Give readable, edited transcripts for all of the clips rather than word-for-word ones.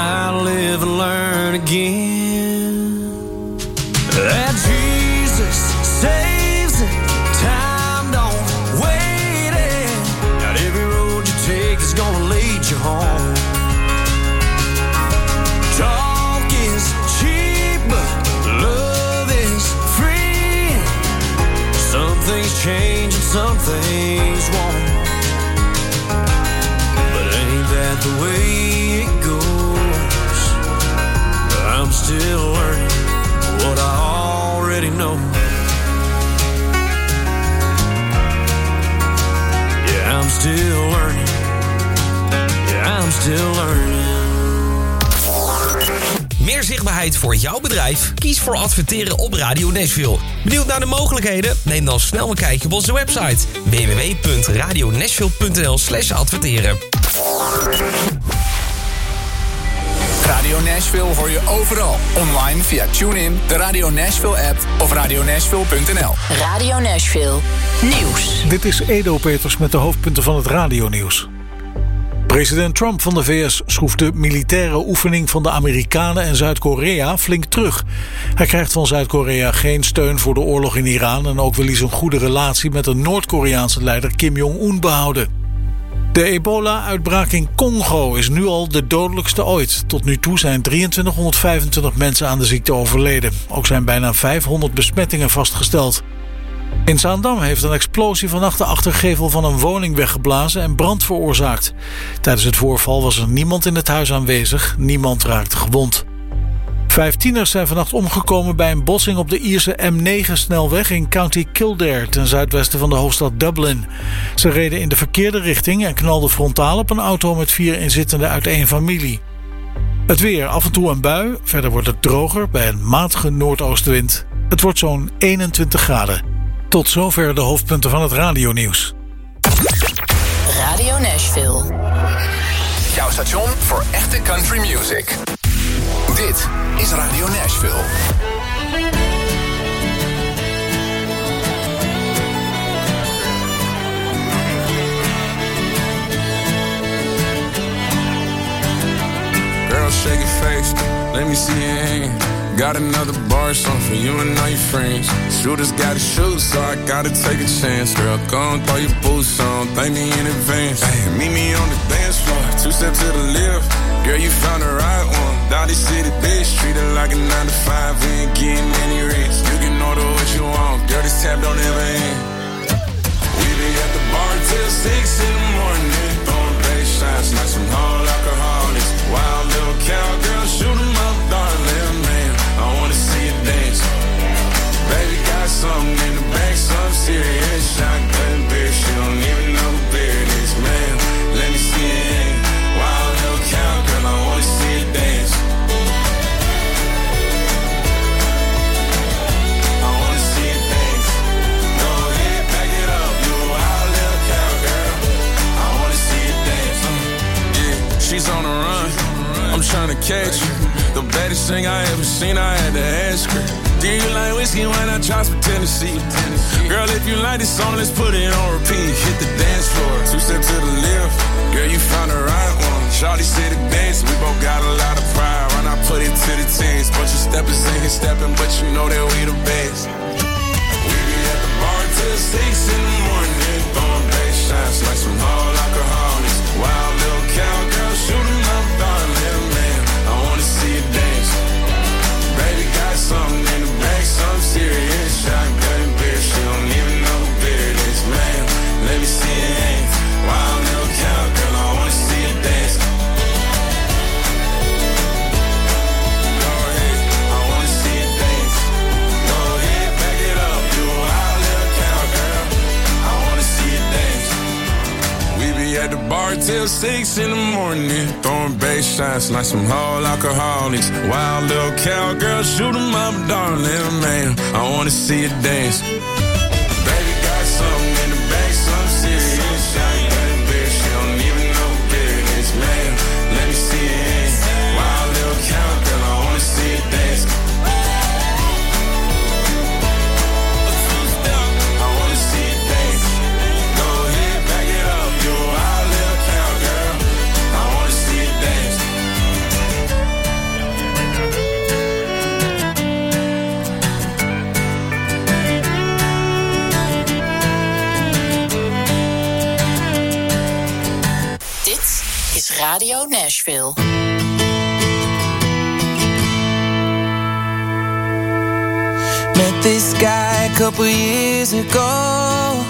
gotta live and learn again. That Jesus saves it, time don't wait it. Not every road you take is gonna lead you home. Talk is cheap, but love is free. Some things change and some things won't. But ain't that the way it goes? I'm still learning what I already know. Yeah, I'm still learning. Yeah, I'm still learning. Meer zichtbaarheid voor jouw bedrijf? Kies voor adverteren op Radio Nashville. Benieuwd naar de mogelijkheden? Neem dan snel een kijkje op onze website www.radionashville.nl/adverteren. Radio Nashville hoor je overal. Online via TuneIn, de Radio Nashville app of radionashville.nl. Radio Nashville Nieuws. Dit is Edo Peters met de hoofdpunten van het radionieuws. President Trump van de VS schroeft de militaire oefening van de Amerikanen en Zuid-Korea flink terug. Hij krijgt van Zuid-Korea geen steun voor de oorlog in Iran en ook wil hij zijn goede relatie met de Noord-Koreaanse leider Kim Jong-un behouden. De ebola-uitbraak in Congo is nu al de dodelijkste ooit. Tot nu toe zijn 2325 mensen aan de ziekte overleden. Ook zijn bijna 500 besmettingen vastgesteld. In Zaandam heeft een explosie vannacht de achtergevel van een woning weggeblazen en brand veroorzaakt. Tijdens het voorval was er niemand in het huis aanwezig. Niemand raakte gewond. 5 tieners zijn vannacht omgekomen bij een botsing op de Ierse M9-snelweg in County Kildare, ten zuidwesten van de hoofdstad Dublin. Ze reden in de verkeerde richting en knalden frontaal op een auto met 4 inzittenden uit 1 familie. Het weer, af en toe een bui. Verder wordt het droger bij een matige noordoostenwind. Het wordt zo'n 21 graden. Tot zover de hoofdpunten van het radionieuws. Radio Nashville. Jouw station voor echte country music. Dit is Radio Nashville. Girl, shake your face, let me see your hand. Got another bar, something for you and all your friends. Shooters gotta shoot, so I gotta take a chance. Girl, go and throw your boots on, thank me in advance. Hey, meet me on the dance floor, 2 steps to the left. Girl, you found the right one. Dowdy City, bitch, treated like a 9 to 5. We ain't getting any rest. You can order what you want, girl, this tab don't ever end. We be at the bar till 6 in the morning, throwing bass shots like some whole alcoholics. Wild little cowgirl, shoot 'em up, darling, man. I wanna see you dance. Baby got something in the back, some serious shotgun beer. She don't even know who beer it is, man. Let me see it in. Wild little cowgirl, I wanna see you dance. I wanna see you dance. Go ahead, back it up. You a wild little cowgirl. I wanna see you dance. Yeah, she's on the run. I'm tryna catch her. The baddest thing I ever seen, I had to ask her. Do you like whiskey when I drop from Tennessee? Girl, if you like this song, let's put it on repeat. Hit the dance floor, 2 steps to the left. Girl, you found the right one. Shawty said to dance, we both got a lot of pride. When I put it to the tens, bunch of steppers in here stepping, but you know that we the best. We be at the bar till 6 in the morning, throwing bass shots like some whole alcoholics. Wild little cowgirl, shoot 'em up, darling, man. I wanna see you dance. Baby got something in the back, some serious shotgun beer. She don't even know who beer it is, man. Let me see it ain't. Wild little cowgirl, I wanna see you dance. Go ahead, I wanna see you dance. Go ahead, back it up. You a wild little cowgirl, I wanna see you dance. We be at the bar till 6 in the morning, throwing bass shots like some whole alcoholics. Wild little cowgirl, shoot 'em up, darling, man. I wanna see you dance. Baby got something in the back, some serious shotgun beer. She don't even know who beer it is, man. Let me see it in. Wild little cowgirl, I wanna see you dance. I wanna see you dance. Go ahead, back it up. You a wild little cowgirl, I wanna see you dance. Radio Nashville. Met this guy a couple years ago.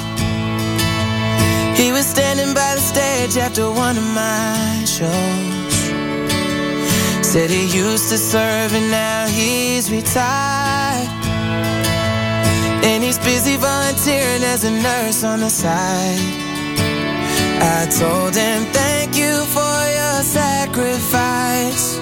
He was standing by the stage after one of my shows. Said he used to serve and now he's retired. And he's busy volunteering as a nurse on the side. I told him, thank you for your sacrifice.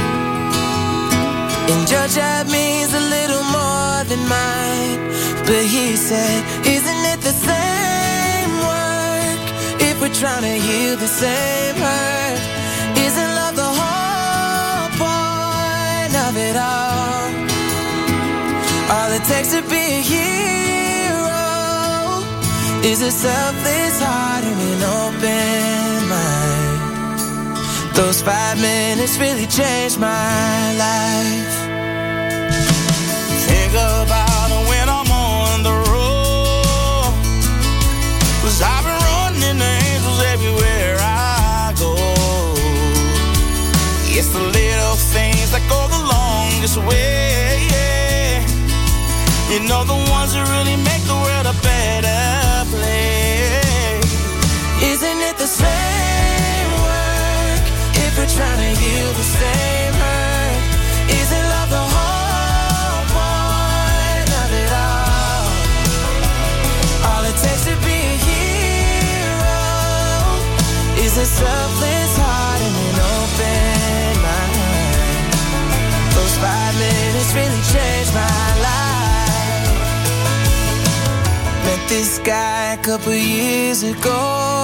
And your job means a little more than mine. But he said, isn't it the same work if we're trying to heal the same hurt? Isn't love the whole point of it all? All it takes to be a hero is a selfless heart and an open mind. Those 5 minutes really changed my life. Think about when I'm on the road, 'cause I've been running into angels everywhere I go. It's the little things that go the longest way, yeah. You know, the ones that really make the world a better place. Isn't it the same work if we're trying to heal the same hurt? Isn't love the whole point of it all? All it takes to be a hero is a selfless heart and an open mind. Those 5 minutes really changed my life. Met this guy a couple years ago.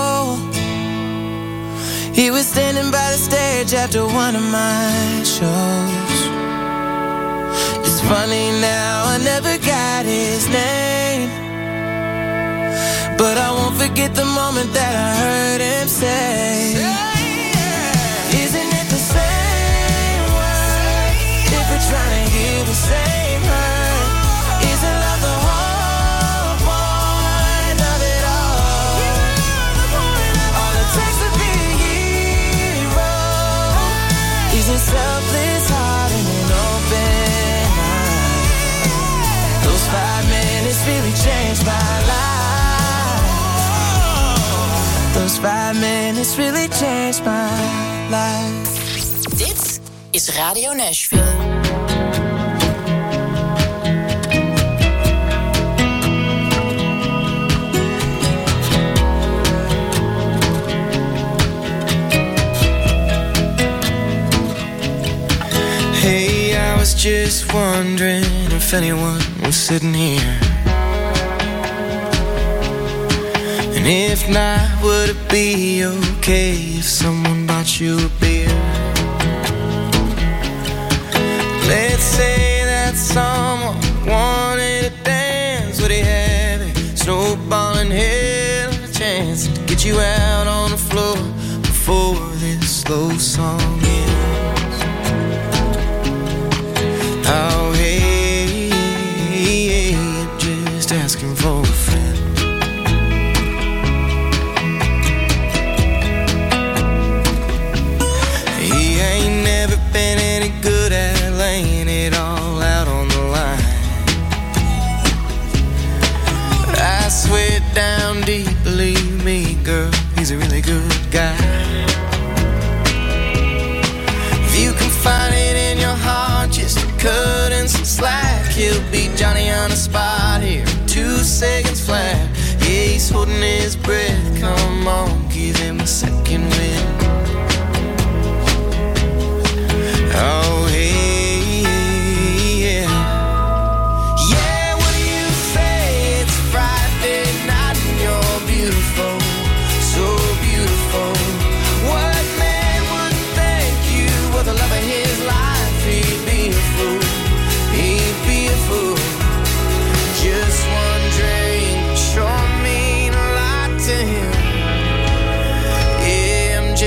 He was standing by the stage after one of my shows. It's funny now, I never got his name, but I won't forget the moment that I heard him say, isn't it the same work if we're trying to heal the same hurt? Isn't love the whole point of it all? All it takes to be a hero is a selfless heart and an open mind. Those 5 minutes really changed my life. Those 5 minutes really changed my life. Dit is Radio Nashville. Hey, I was just wondering if anyone was sitting here. And if not, would it be okay if someone bought you a beer? Let's say that someone wanted to dance. Would he have a snowballing hell of a chance to get you out on the floor before this slow song ends? Oh, hey, I'm just asking for a friend. He ain't never been any good at laying it all out on the line. But I swear down deep, believe me, girl, he's a really good guy. If you can find it in your heart just to cut in some slack, he'll be Johnny on the spot here in 2 seconds flat. Yeah, he's holding his breath, come on, give him a second wind. Oh, hey, yeah. Yeah, what do you say? It's Friday night and you're beautiful, so beautiful. What man wouldn't thank you for the love of his life? He'd be a fool, he'd be a fool. Just one drink sure mean a lot to him. Yeah, I'm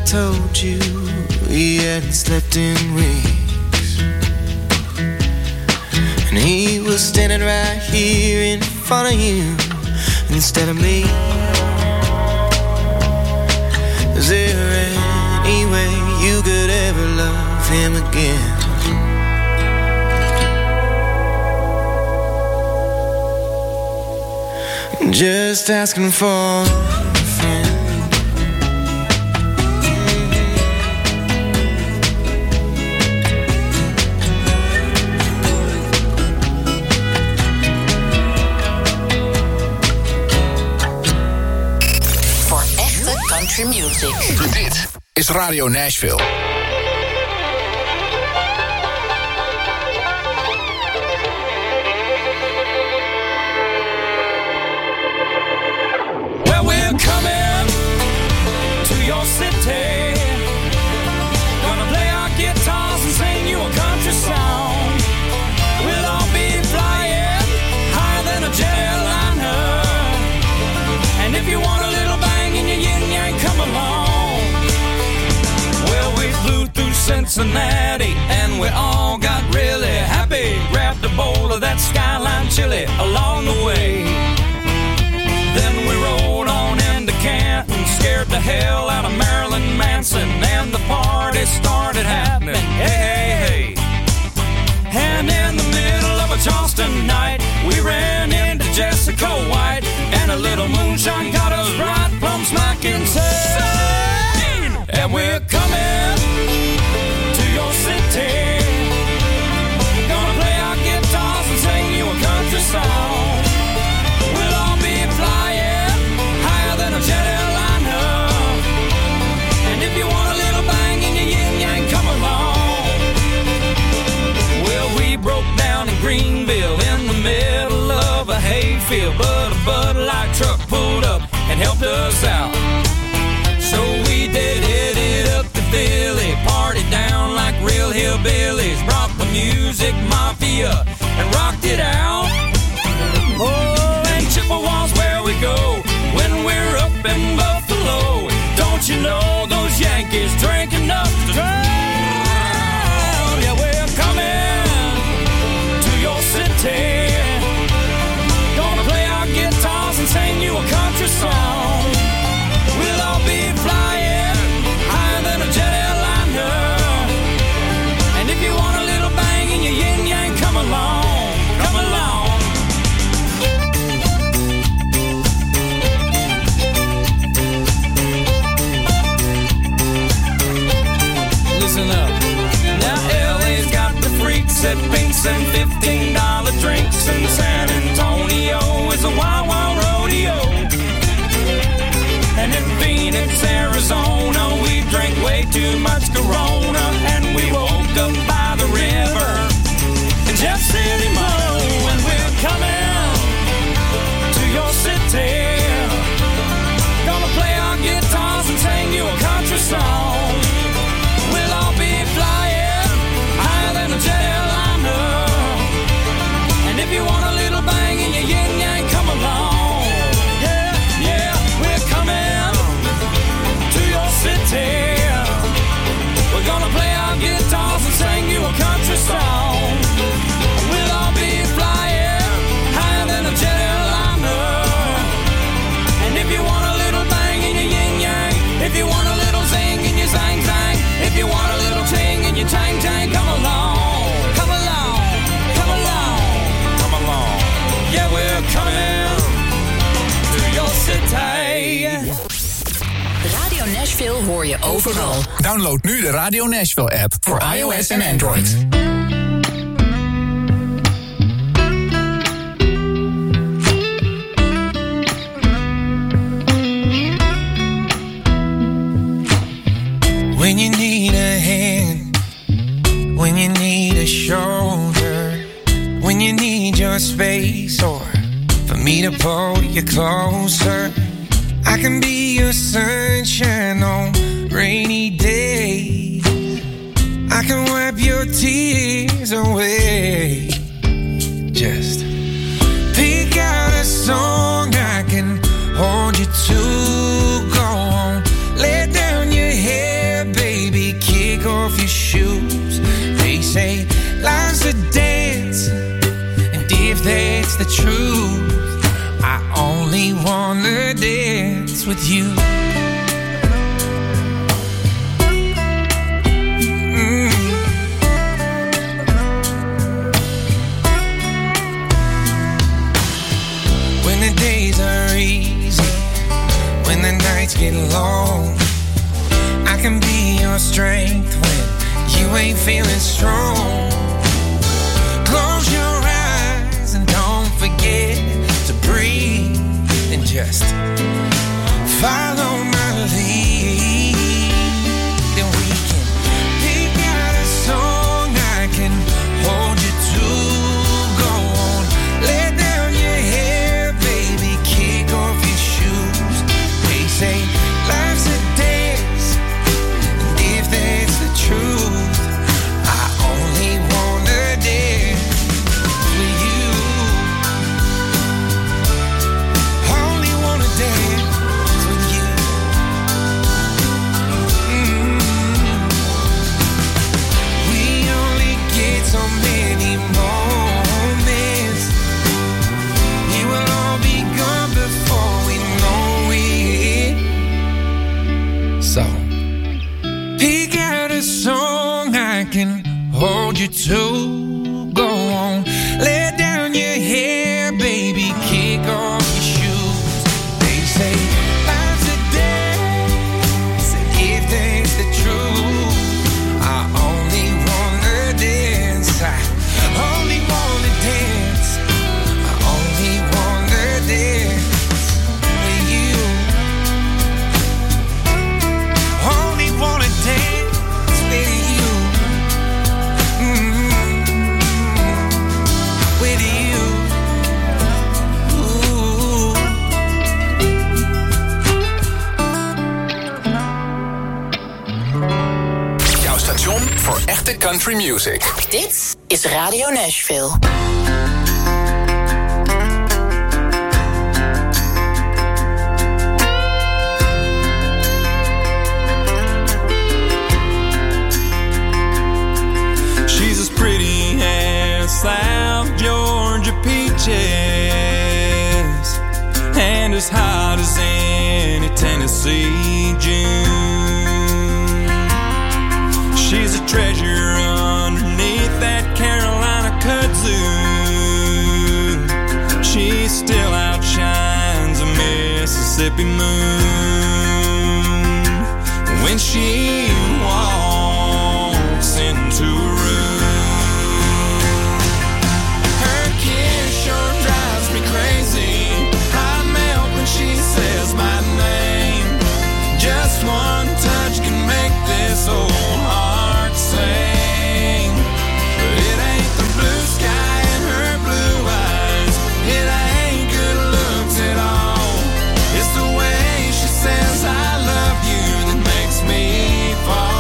told you he hadn't slept in weeks. And he was standing right here in front of you instead of me. Is there any way you could ever love him again? Just asking for a friend. Voor echte country music. Dit is Radio Nashville. Coming to your city, gonna play our guitars and sing you a country song. We'll all be flying higher than a jet airliner. And if you want a little bang in your yin-yang, come along. Well, we flew through Cincinnati and we all got really happy. Grabbed a bowl of that Skyline chili along the way. Then we rode on into Canton, scared the hell out of Marilyn Manson, and the party started happening. Hey, hey, hey. And in the middle of a Charleston night, we ran into Jessica White, and a little moonshine got us right plumb smack insane. And we're coming to your city, gonna play our guitars and sing you a country song. A jet airliner. And if you want a little bang in your yin-yang, come along. Well, we broke down in Greenville in the middle of a hayfield, but a Bud Light truck pulled up and helped us out. So we did hit it up to Philly, partied down like real hillbillies, brought the music mafia and rocked it out. Oh, and Chippewa's where we go when we're up in Buffalo. Don't you know those Yankees drink enough to drown? Yeah, we're coming to your city, gonna play our guitars and sing you a country song. We'll all be flying higher than a jet airliner. And if you want a little bang in your yin-yang, come along, come along. Listen up. Now LA's got the freaks at Pinks and $15 drinks, and San Antonio is a wild, wild rodeo. And in Phoenix, Arizona, we drank way too much Corona, and we woke up by the river in Jeff City, Mo. And we're coming to your city, gonna play our guitars and sing you a country song. We'll all be flying higher than a jet airliner. And if you want a little bang in your yin-yang, come along. Yeah, yeah, we're coming to your city. We're gonna play our guitars and sing you a country song. We'll all be flying higher than a jet airliner. And if you want a little bang in your yin-yang, if you want a little zing in your zang-zang, if you want a little ting in your tang-tang, come along, come along, come along, come along. Yeah, we're coming to your city. Radio Nashville hoor je overal. Download nu de Radio Nashville app voor iOS en Android. When you need a hand, when you need a shoulder, when you need your space, or for me to pull you closer, I can be your sunshine on rainy days. I can wipe your tears away. Just pick out a song I can hold you to. Go on, let down your head your shoes. They say life's a dance, and if that's the truth, I only wanna dance with you. When the days are easy, when the nights get long, I can be your strength when you ain't feeling strong. Close your eyes and don't forget to breathe, and just follow my lead. Then we can pick out a song I can hold you to. Go on, let down your hair, baby, kick off your shoes. They say life's a dance, and if that's the truth, I only wanna dance with you. Only wanna dance with you. We only get so many moments. We will all be gone before we know it. So pick out a song I can hold you to. Go on, let down your hair, baby, kick off your shoes. They say life's a dance, and if that's the truth, I only wanna dance. I only wanna dance. I only wanna dance with you. Only wanna dance with you. With you. Ooh. Jouw station voor echte country music. Dit is Radio Nashville. She's as pretty as South Georgia peaches, and as hot as any Tennessee June. She's a treasure underneath that Carolina kudzu. She still outshines a Mississippi moon when she walks into a room. Her kiss sure drives me crazy. I melt when she says my name. Just one touch can make this old heart sing. But it ain't the blue sky in her blue eyes. It ain't good looks at all. It's the way she says I love you that makes me fall.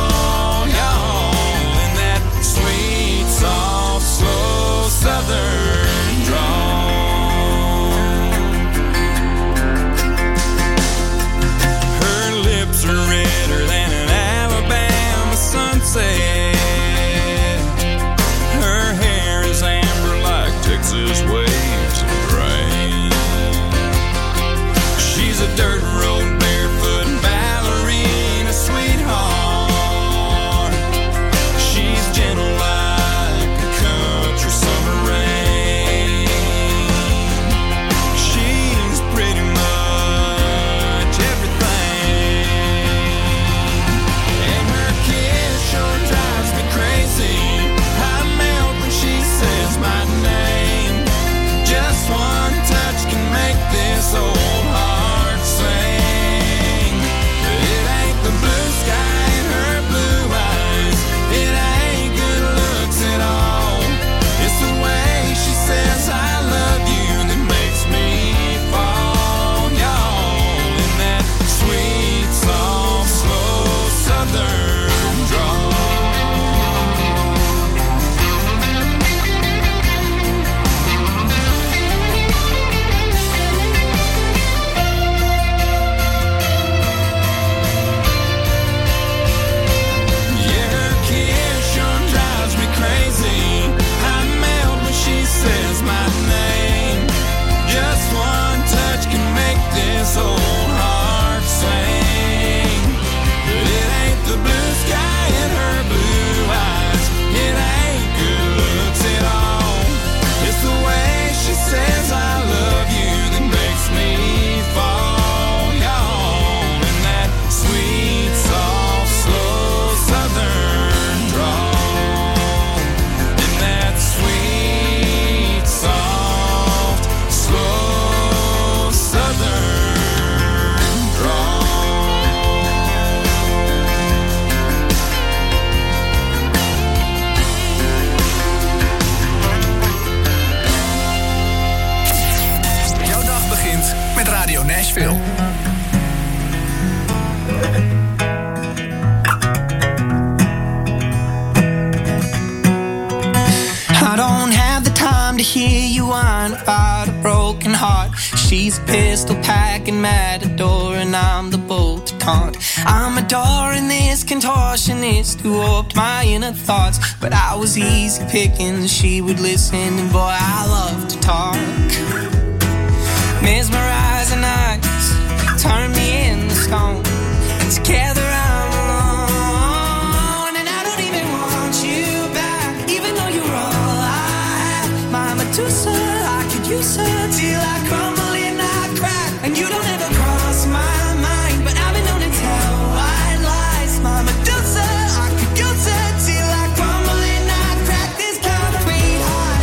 I don't have the time to hear you whine about a broken heart. She's a pistol-packing matador, and I'm the bull to taunt. I'm adoring this contortionist who warped my inner thoughts, but I was easy picking, she would listen, and boy, I love to talk. Mesmerizing eyes turn me into stone. Together I'm alone, and I don't even want you back, even though you're all I have. My Medusa, I could use her till I crumble and I crack. And you don't ever cross my mind, but I've been known to tell white lies. My Medusa, I could use her till I crumble and I crack. This concrete heart,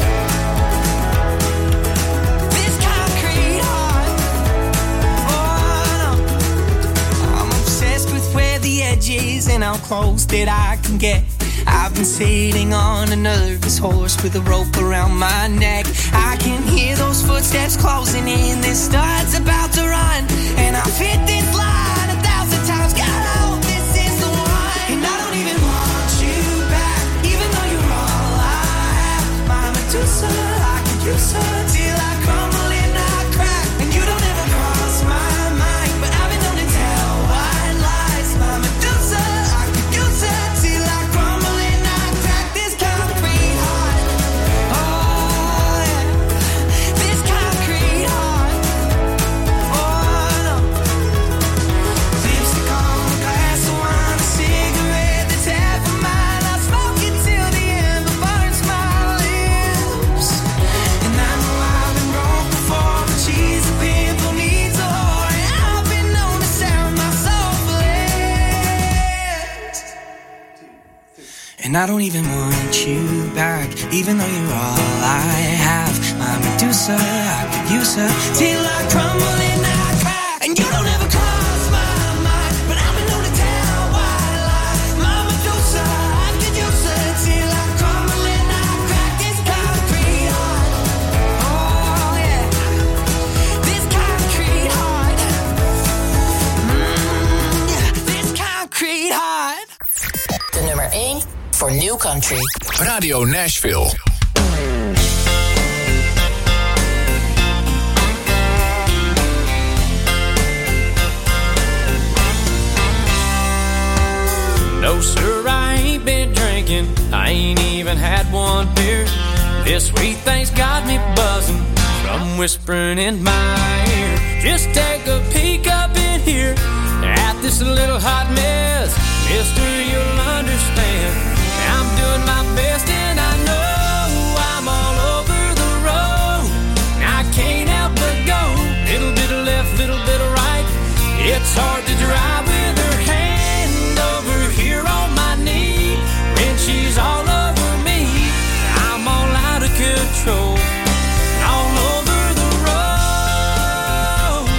this concrete heart. Oh no, I'm obsessed with where the edge is and how close that I can get. I've been sitting on a nervous horse with a rope around my neck. I can hear those footsteps closing in. This star's about to run, and I've hit this line 1,000 times. God, I hope this is the one. And I don't even want you back, even though you're all I have. My Medusa, I could use her till I crumble and I crack. And you don't ever cross my mind, but I've been known to tell white lies. My Medusa, I could use her till I crumble and I crack. This concrete heart, oh yeah, this concrete heart, oh no. Lipstick on a glass of wine, a cigarette that's half of mine. I smoke it till the ember burns my lips. And I know I've been broke before, but she's a pimple needs a whore, and I've been known to sound my soul for less. And I don't even want you back, even though you're all I have. My Medusa, I could use her till I crumble and I crack. And you don't ever cross my mind, but I've been known to tell white lies. My Medusa, I could use her till I crumble and I crack. This concrete heart, oh yeah, this concrete heart, yeah, this concrete heart. De nummer 1 voor New Country. Radio Nashville. No, sir, I ain't been drinking. I ain't even had one beer. This sweet thing's got me buzzing from whispering in my ear. Just take a peek up in here at this little hot mess. Mister, you'll understand. I'm doing my best and I know I'm all over the road. I can't help but go. Little bit of left, little bit of right. It's hard to drive with her hand over here on my knee. When she's all over me, I'm all out of control. All over the road.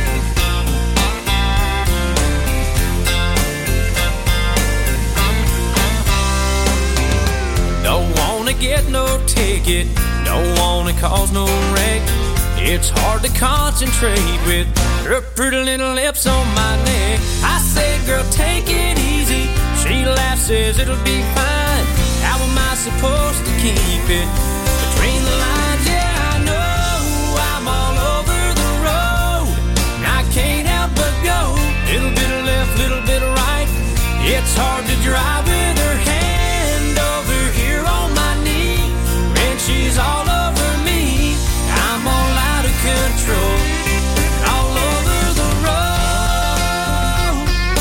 Don't wanna get no ticket, don't wanna cause no wreck. It's hard to concentrate with her pretty little lips on my neck. I say, girl, take it easy. She laughs, says it'll be fine. How am I supposed to keep it between the lines? Yeah, I know I'm all over the road. I can't help but go. Little bit of left, little bit of right. It's hard to drive with her hand over here on my knee. When she's all over me, I'm all out of control. All over the road.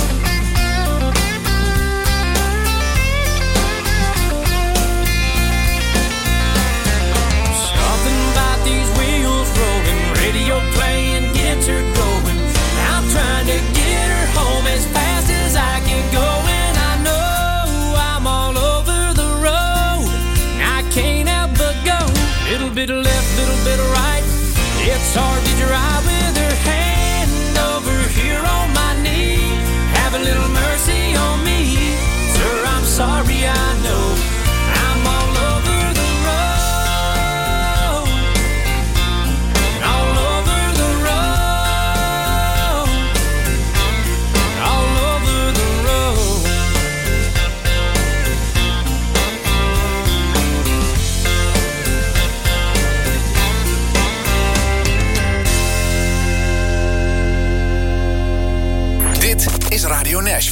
Something about these wheels rolling, radio playing gets her going. I'm trying to get her home as fast as I can go, and I know I'm all over the road. I can't help but go. Little bit of left, little bit of right. It's hard to drive with her hand over here on my knee. Have a little mercy on me, sir, I'm sorry, I know I'm all over the road. All over the road. All over the road.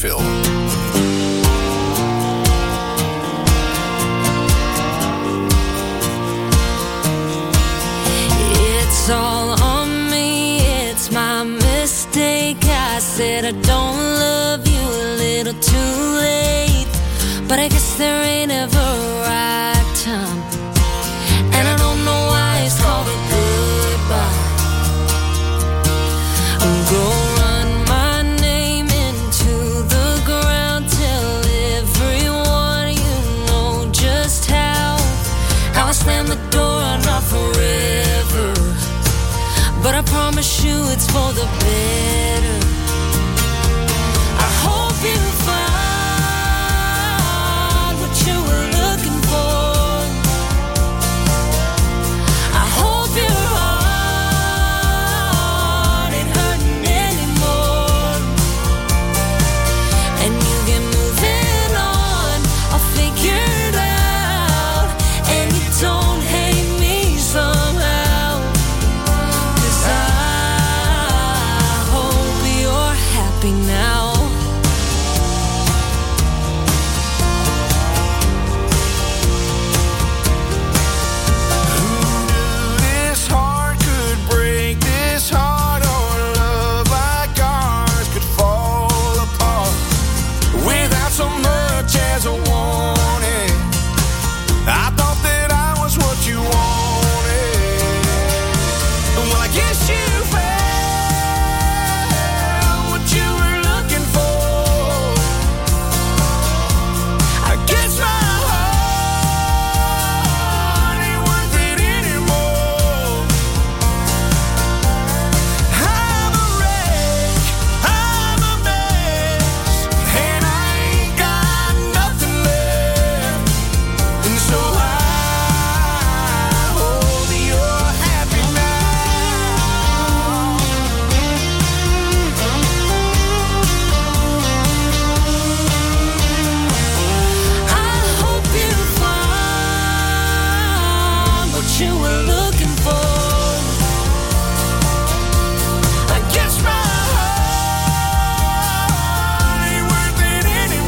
Nashville. It's all on me, it's my mistake. I said I don't love you a little too late, but I guess there ain't ever a right time, and I don't know why it's called a goodbye. I'm gonna run my name into the ground, tell everyone you know just how I slam the door and not forever, but I promise you it's for the better. I hope you find what you were looking for. I hope your heart ain't hurting anymore, and you get moving on. I'll figure it out, and you don't hate me somehow, 'cause I hope you're happy now. This heart could break, this heart or love like ours could fall apart without so much as a warning. I thought that I was what you wanted. Well, I guess you found what you were looking for. I guess my heart ain't worth it anymore. I'm a wreck, I'm a mess, and I ain't got nothing left. And so I hope you're happy now. I hope you find what you were looking for. I guess my heart ain't worth it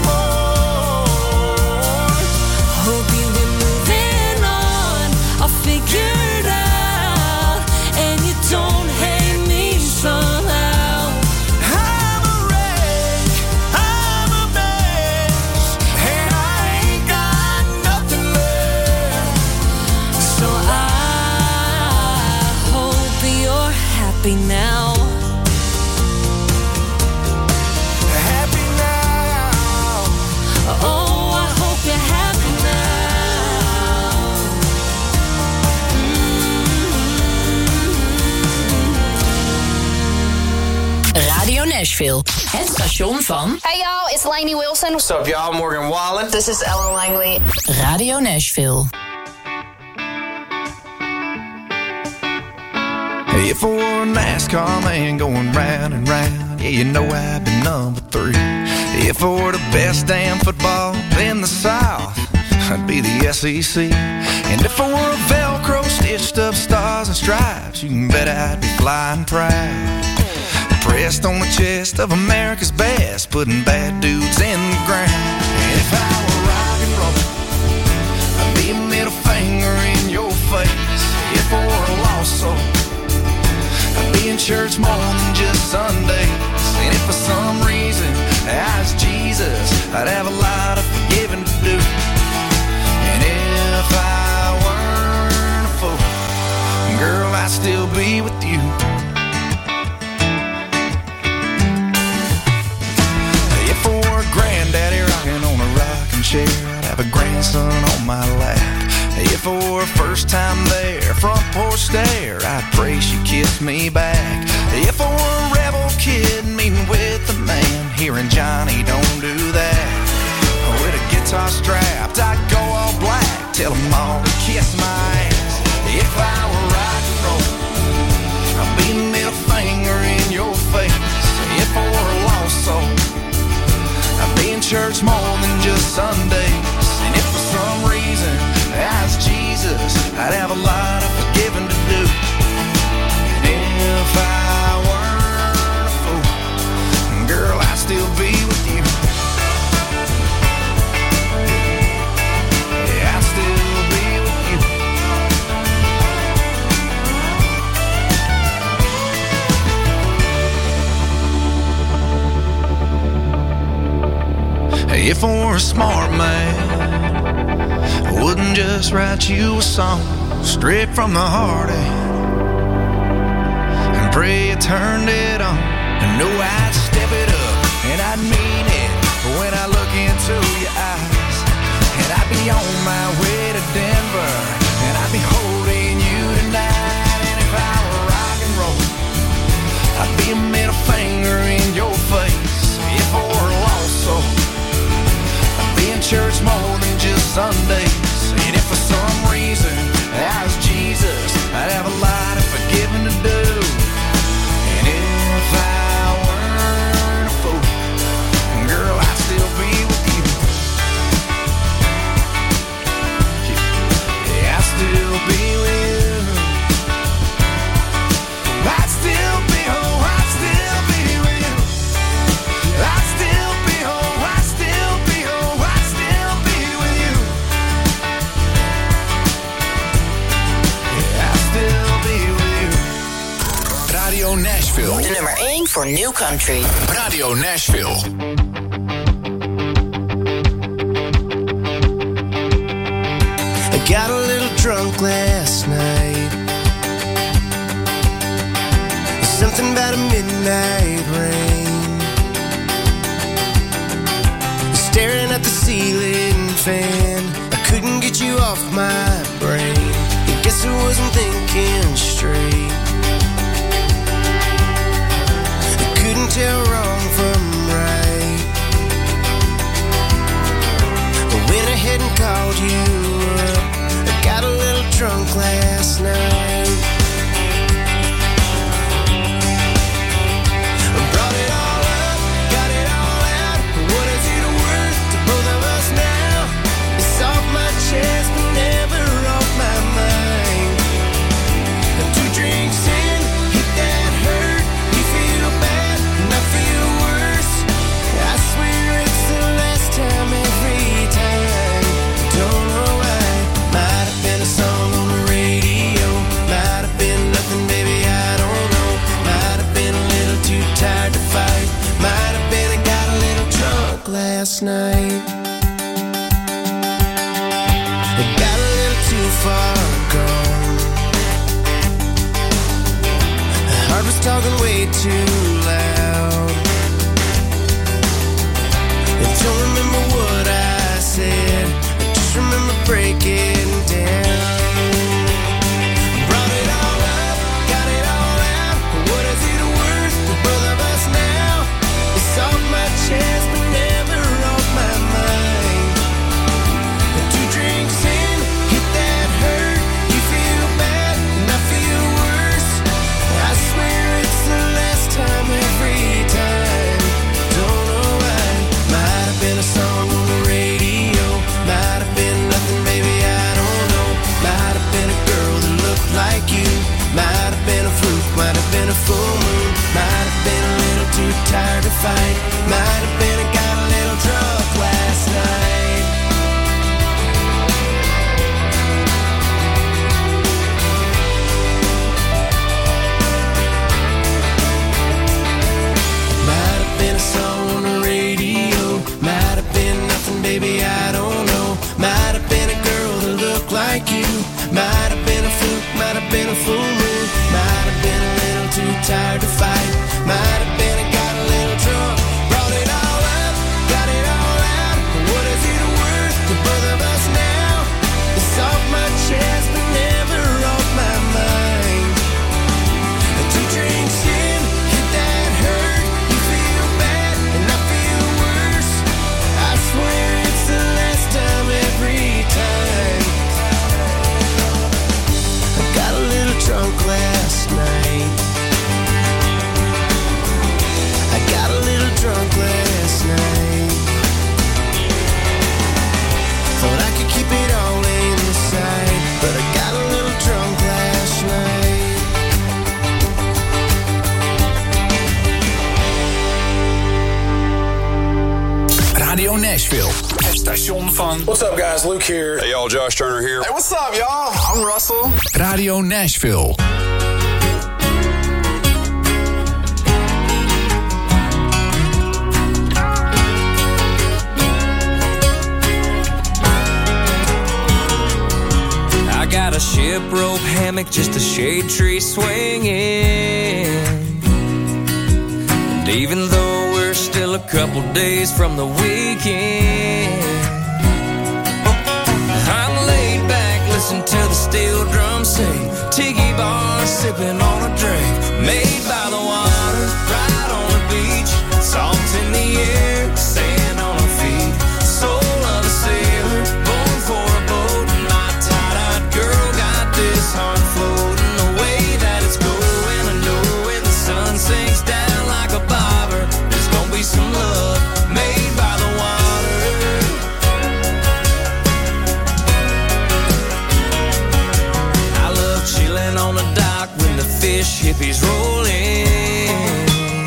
anymore. Hope you been moving on. I'll figure it out, and you don't hate me somehow. I'm a wreck, I'm a mess, and I ain't got nothing left. So I hope you're happy now. Happy now. Oh, I hope you're happy now. Radio Nashville. Het station van Hey y'all, it's Lainey Wilson. What's up, y'all? Morgan Wallen. This is Ellen Langley. Radio Nashville. If I were a NASCAR man going round and round, yeah, you know I'd be number 3. If I were the best damn football in the South, I'd be the SEC. And if I were a Velcro stitched up stars and stripes, you can bet I'd be flying proud, pressed on the chest of America's best, putting bad dudes in the ground. And if I were rock and roll, I'd be a middle finger in your face. If I were a lost soul, I'd be in church more than just Sundays. And if for some reason I was Jesus, I'd have a lot of forgiving to do. And if I weren't a fool, girl, I'd still be with you. If I were a granddaddy rocking on a rocking chair, I'd have a grandson on my lap. If I were a first time there, front porch stare, I'd pray she kissed me back. If I were a rebel kid meeting with a man, hearing Johnny don't do that, with a guitar strapped, I'd go all black, tell them all to kiss my ass. If I were rock and roll, I'd be a middle finger in your face. If I were a lost soul, I'd be in church more than just Sundays. And if for some reason I was Jesus, I'd have a lot of forgiving to do. And if I weren't a fool, girl, I'd still be with you. If I were a smart man, I wouldn't just write you a song straight from the heart and pray you turned it on. I know I'd step it up and I'd mean it when I look into your eyes. And I'd be on my way to Denver, and I'd be holding you tonight. And if I were rock and roll, I'd be a middle finger in your face. If I were a lost soul, I'd be in church more than just Sundays. And if for some reason I was Jesus, I'd have a lot of forgiving to do. And if I weren't a fool, girl, I'd still be with you. Yeah, I'd still be with you. I'd still be home, I'd still be with you. I'd still be home, I'd still be home, I'd still be with you. Yeah, I'd still be with you. Radio Nashville. De nummer 1 voor New Country. Radio Nashville. I got a little drunk last night. Something about a midnight rain. Staring at the ceiling fan, I couldn't get you off my brain. I guess I wasn't thinking straight. I couldn't tell wrong from right. I went ahead and called you up. I got a little drunk last night. I brought it all up, got it all out. What is it worth to both of us now? It's off my chest, but never off my mind. And 2 drinks in, hit that hurt. You feel bad, and I feel worse. I swear it's the last time every time. Don't know why. Might have been a song on the radio. Might have been nothing, baby, I don't know. Might have been a little too tired to fight. Might have been I got a little drunk last night. I got a little too far gone. The heart was talking way too loud. I don't remember what I said, I just remember breaking down. Brought it all up, got it all out. What is it worth to both of us now? It's off my chest, but never off my mind. The 2 drinks in, hit that hurt. You feel bad, and I feel worse. I swear it's the last time every time. Don't know why. Might have been a song on the radio. Might have been nothing, baby, I don't know. Might have been a girl that looked like you. Might have been a fluke, might have been a full moon. Might have been a little too tired to fight. Might have been I got a little drunk last night. Might have been a song on the radio. Might have been nothing, baby, I don't know. Might have been a girl that looked like you. Might have been a fluke, might have been a full moon. Might have been a little too tired to fight. Might have been I got a little drunk. Brought it all up, got it all out. What is it worth to both of us now? It's off my chest, but never off my mind. The 2 drinks in, hit that hurt. You feel bad, and I feel worse. I swear it's the last time every time. I got a little drunk last night. I got a little drunk last night. Thought I could keep it all inside, but I got a little drunk last night. Radio Nashville. Het station van... What's up, guys? Luke here. Hey, y'all. Josh Turner here. Hey, what's up, y'all? I'm Russell. Radio Nashville. ship rope hammock, just a shade tree swinging. And even though we're still a couple days from the weekend, I'm laid back, listen to the steel drum say, tiki bar sipping on a drink, made by the water, right on the beach, salt in the air, sand on our feet, soul of a sailor, born for a boat, my tight-eyed girl got this heart floating the way that it's going. I know when the sun sinks down like a bobber, there's gonna be some love made by the water. I love chilling on the dock when the fish hippies roll in.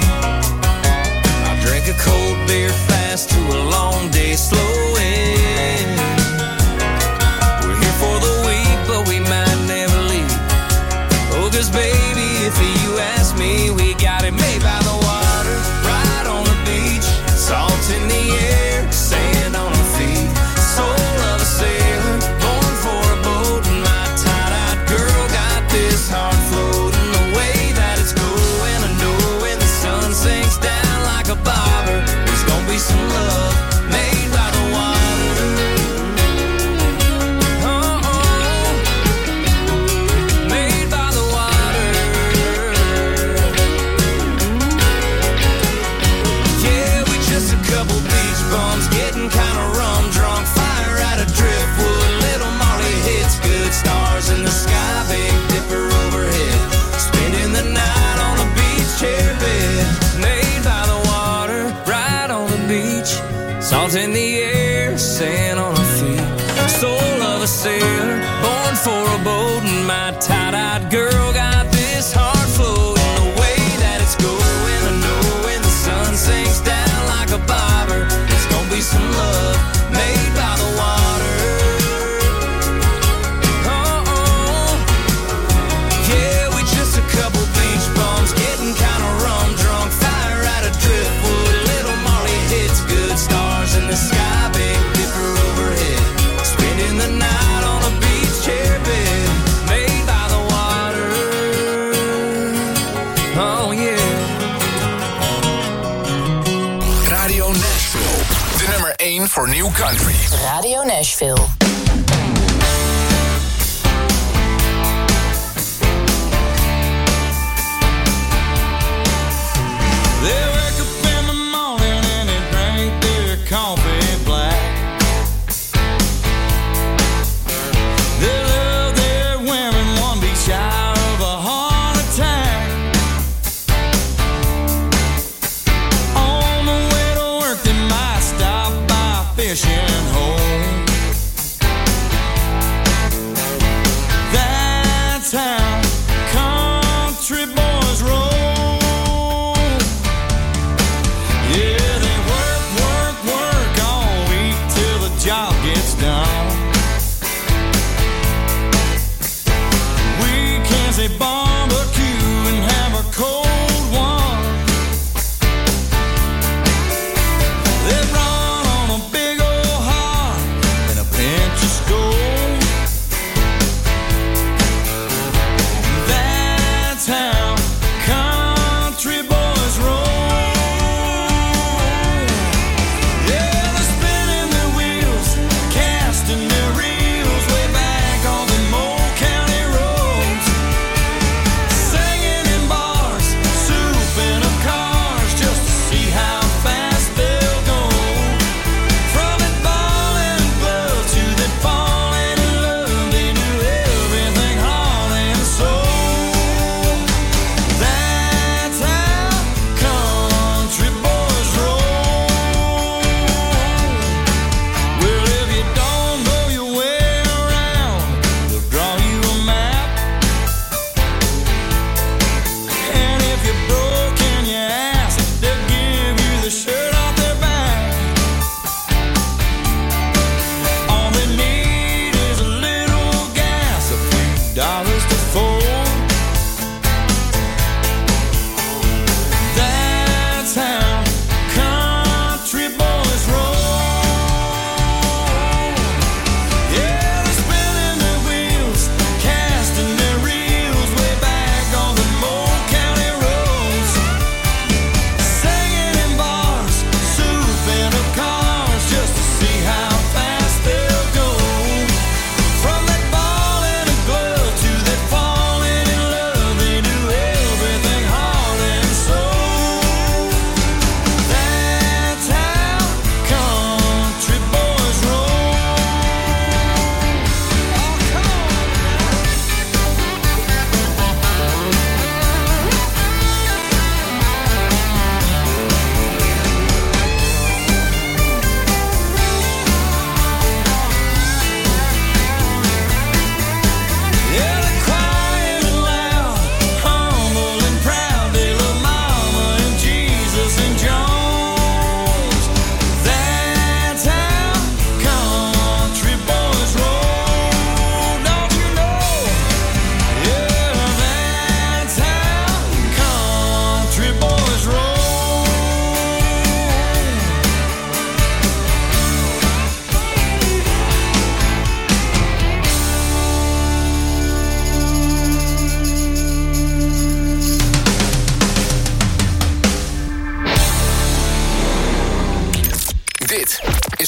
I drink a cold beer fast to a long day slowing. We're here for the week, but we might never leave. Oh, 'cause baby, if you ask me, we got it made by the water, right on the beach, salt in the air, sand on our feet, soul of a sailor, born for a boat, and my tight-eyed girl got this heart floating the way that it's going. I know when the sun sinks down like a bobber, there's gonna be some love made by the water. Oh, made by the water. Yeah, we just a couple beach bums getting kinda rum drunk, fire out of driftwood, little Molly hits, good stars in the sky, big dipper overhead, spending the night on a beach chair bed, made by the water, right on the beach, salt in the air, sand on our feet, soul of a sailor, born for a boat, and my tight-eyed girl got this heart floating the way that it's going. I know when the sun sinks down like a bobber, there's gonna be some love made by the water. Oh, yeah, we just a couple beach bums getting kinda rum drunk, fire out of driftwood, little Molly hits, good stars in the sky, big dipper overhead, spending the night on a beach chair bed, made by the water. Oh yeah. Radio Nashville. De nummer 1 voor New Country. Radio Nashville. They wake up in the morning and they drink their coffee black. They love their women, one be shy of a heart attack. On the way to work they might stop by a fishing hole.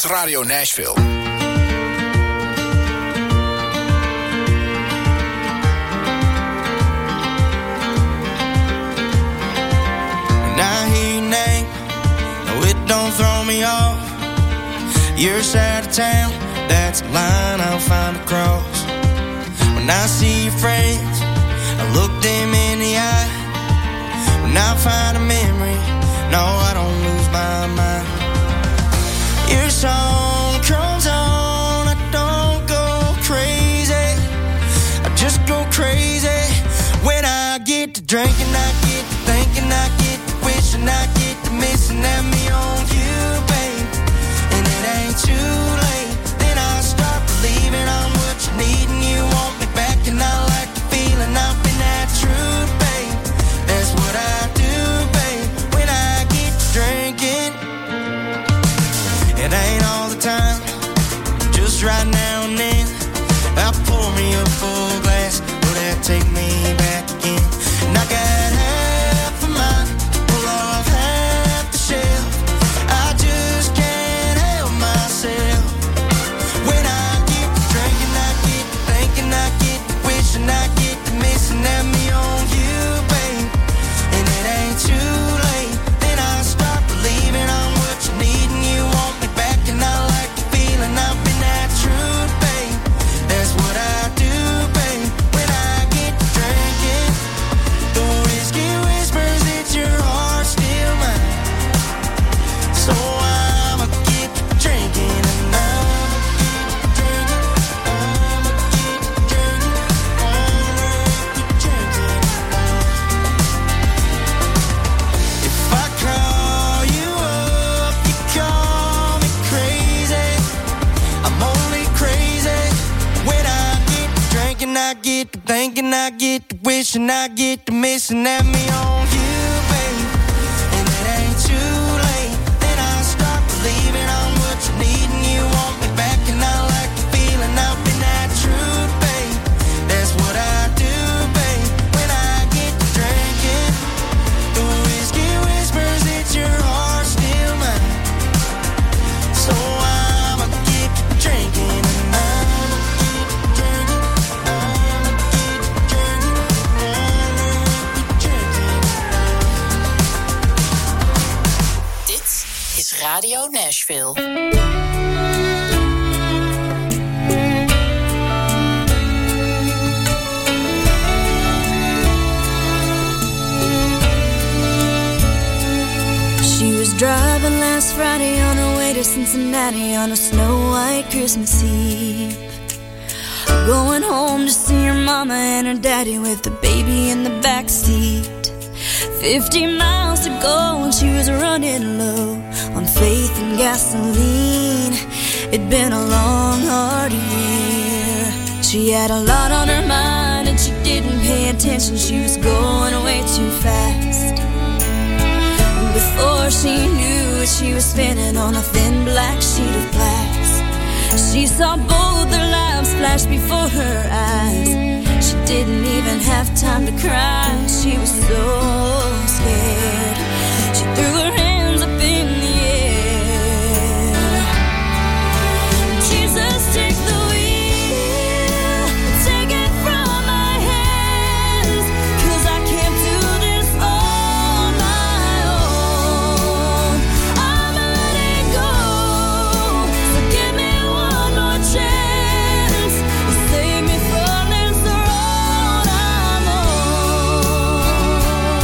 is Radio Nashville. Don't throw me off. Your side of town, that's a line I'll find across. When I see your friends, I look them in the eye. When I find a memory, no, I don't lose my mind. Your song comes on, I don't go crazy, I just go crazy. When I get to drinking, I get to thinking, I get to wishing, I get to missing at me on you, babe. And it ain't too late. Then I start believing I'm what you need and you want me back. And I like the feeling I've been that true, babe. That's what I do, babe. When I get to drinking, it ain't all the time, just right now and then. I'll pour me a full glass, will that take me back again? And I got half of mine, pull off half the shelf. I just can't help myself. When I get to drinking, I get to thinking, I get to wishing, I get to missing at me on you, babe. And it ain't too late. Then I start believing I'm what you need and you want me back. And I like the feeling I've been that true, babe. That's what I do, babe. When I get to drinking, the whiskey whispers that your heart's still mine. So I'ma get to drinking and I'ma get to drinking, I'ma get to drinking, If I call you up, you call me crazy. I'm only crazy when I get to drinking, I get to thinking, I get to wishing, I get to missing at me on you, babe. And it ain't too late. Then I start believing I'm what you need and you want me back. And I like the feeling I've been that true, babe. That's what I do, babe. When I get to drinking, the whiskey whispers that your heart's still mine. So I'ma get to drinking and I'ma get to drinking, I'ma get to drinking, I'ma get to drinking. Dit is Radio Nashville. She was driving last Friday on her way to Cincinnati on a snow-white Christmas Eve. Going home to see her mama and her daddy with the baby in the backseat. 50 miles to go and she was running low on faith and gasoline. It'd been a long, hard year. She had a lot on her mind and she didn't pay attention. She was going way too fast. Before she knew it, she was spinning on a thin black sheet of glass. She saw both their lives flash before her eyes. She didn't even have time to cry. She was so scared. She threw her hands up in the air. Jesus, take the wheel, take it from my hands, 'cause I can't do this on my own. I'm letting go, so give me one more chance. Save me from this road I'm on.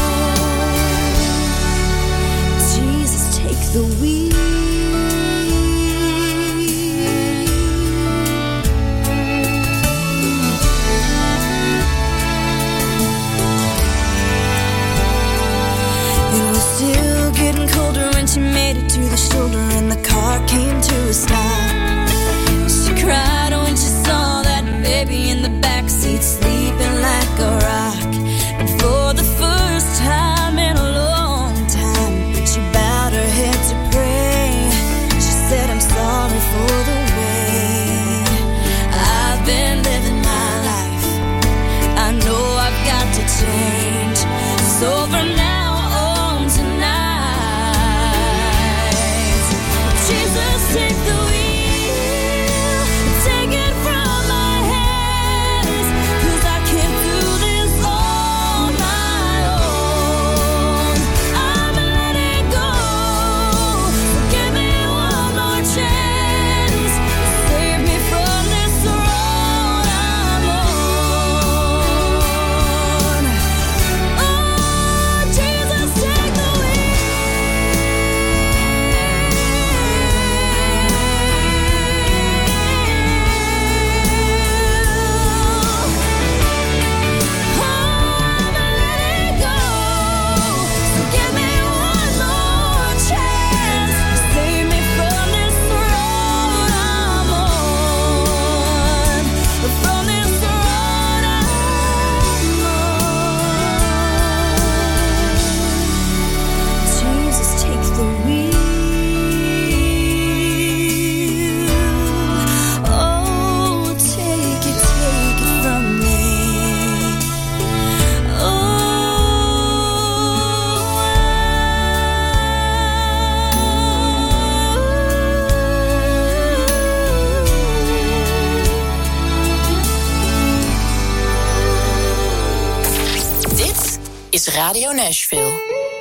is Radio Nashville.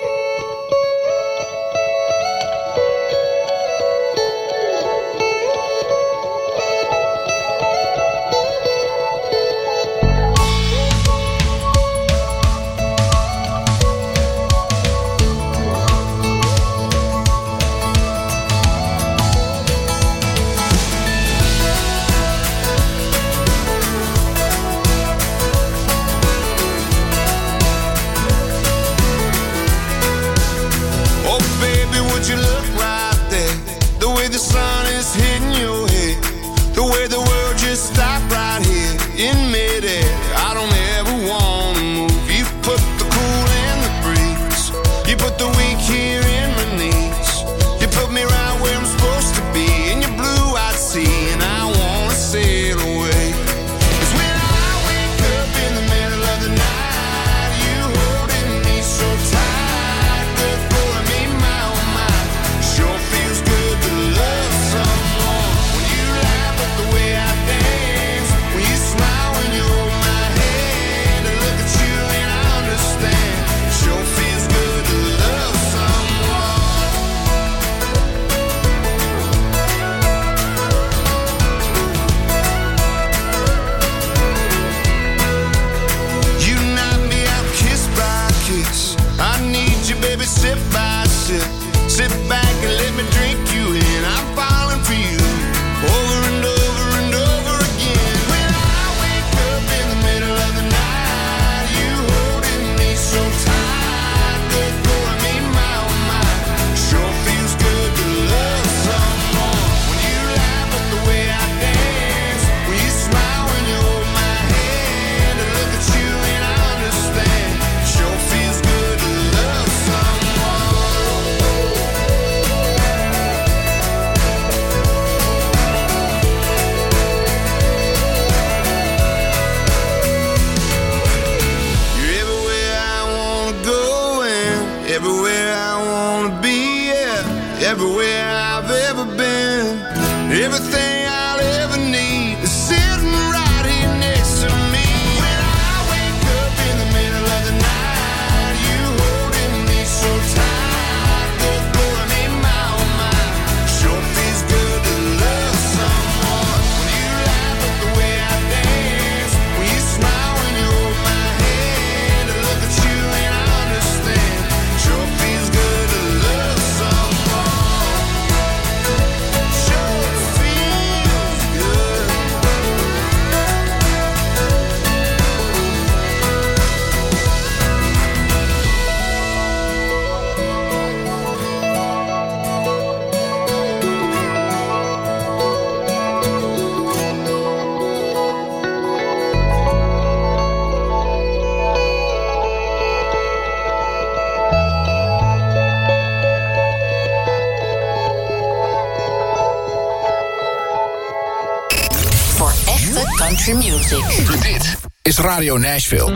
Music. Dit is Radio Nashville.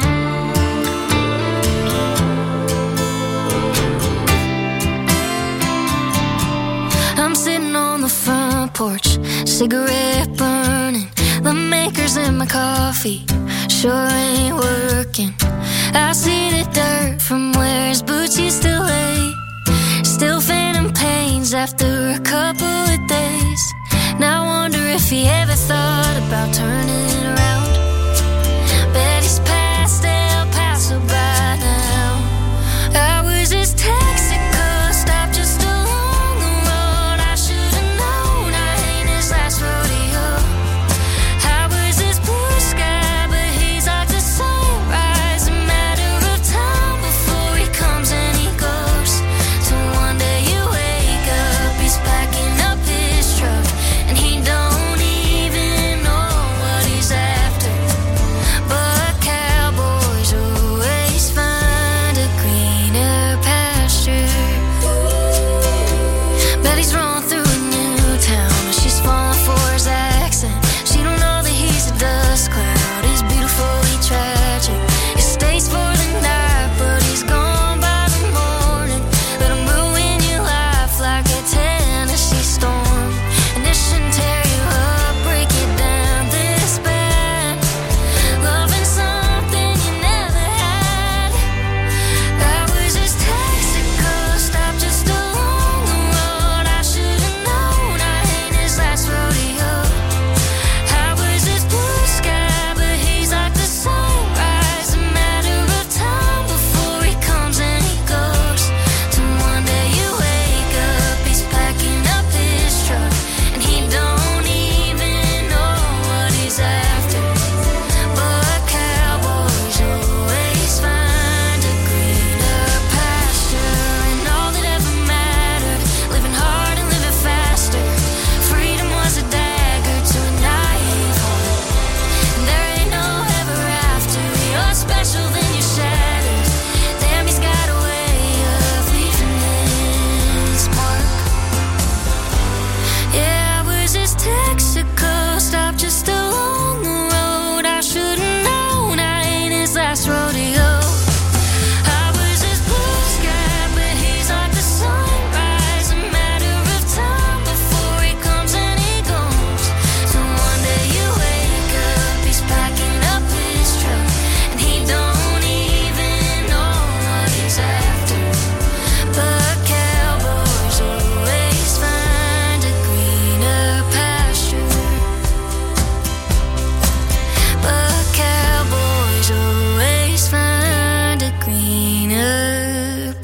I'm sitting on the front porch, cigarette burning. The maker's in my coffee sure ain't working. I see the dirt from where his boots used to lay. Still feeling pains after a couple of days. Now I wonder if he ever thought about turning around. Bet he's past El Paso by now. I was his Texaco, stopped just along the road. I should've known I ain't his last rodeo. I was his blue sky, but he's like the sunrise. A matter of time before he comes and he goes. So one day you wake up, he's packing up his truck, and he don't even know what he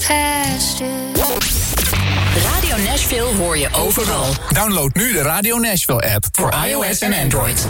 past it. Radio Nashville hoor je overal. Download nu de Radio Nashville app voor iOS en Android.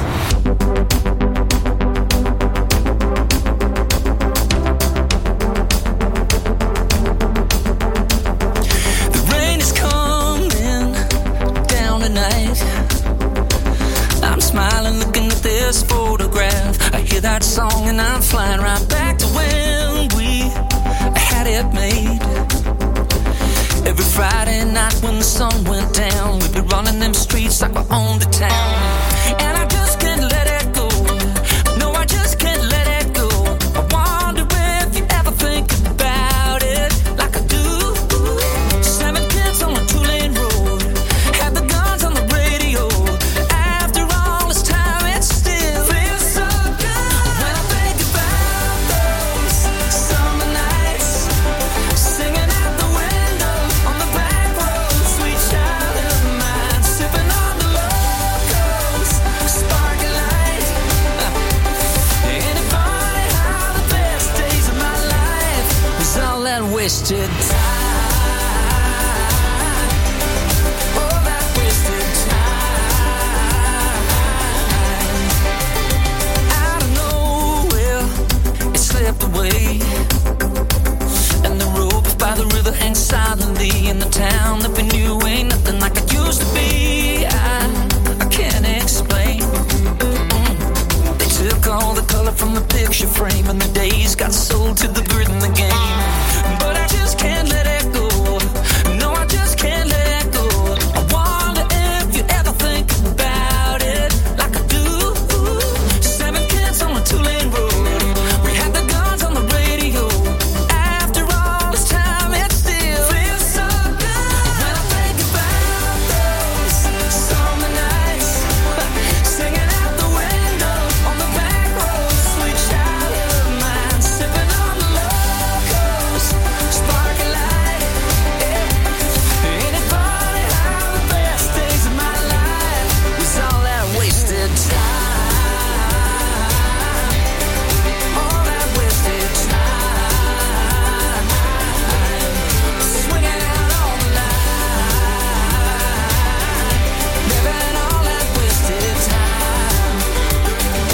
The rain is coming down tonight. I'm smiling looking at this photograph. I hear that song and I'm flying right back to when we had it made. Every Friday night when the sun went down, we'd be running them streets like we owned the town. And I just can't let it go. No, I just can't let it go. I wonder if you ever think about it like I do. 7 kids on a 2-lane road, had the guns on the radio. After all this time, it still feels so good. When I think about those summer nights, singing out the window on the back road, sweet child of mine, sipping on the locals, sparkling light. Ain't it funny how the best days of my life was all that wasted time? Oh, that wasted time. Out of nowhere, it slipped away, and the rope by the river hangs silently in the town that we knew ain't nothing like it used to be. I can't explain. They took all the color from the picture frame, and the days got sold to the grit in the game. But I just can't let it go.